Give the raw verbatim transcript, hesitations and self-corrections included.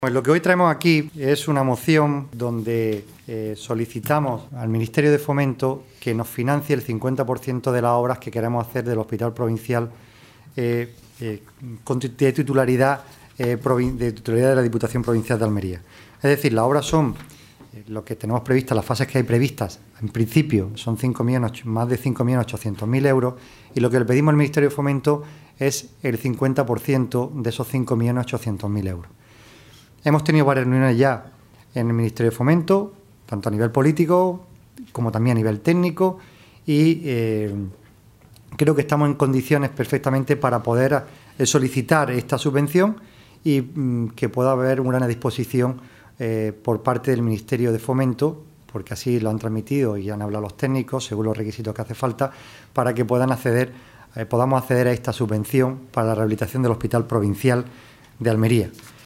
Pues lo que hoy traemos aquí es una moción donde eh, solicitamos al Ministerio de Fomento que nos financie el cincuenta por ciento de las obras que queremos hacer del Hospital Provincial eh, eh, de titularidad, eh, de titularidad de la Diputación Provincial de Almería. Es decir, las obras son eh, lo que tenemos previstas, las fases que hay previstas, en principio son cinco millones, más de cinco millones ochocientos mil euros, y lo que le pedimos al Ministerio de Fomento es el cincuenta por ciento de esos cinco millones ochocientos mil euros. Hemos tenido varias reuniones ya en el Ministerio de Fomento, tanto a nivel político como también a nivel técnico, y eh, creo que estamos en condiciones perfectamente para poder eh, solicitar esta subvención y mm, que pueda haber una disposición eh, por parte del Ministerio de Fomento, porque así lo han transmitido y han hablado los técnicos, según los requisitos que hace falta, para que puedan acceder, eh, podamos acceder a esta subvención para la rehabilitación del Hospital Provincial de Almería.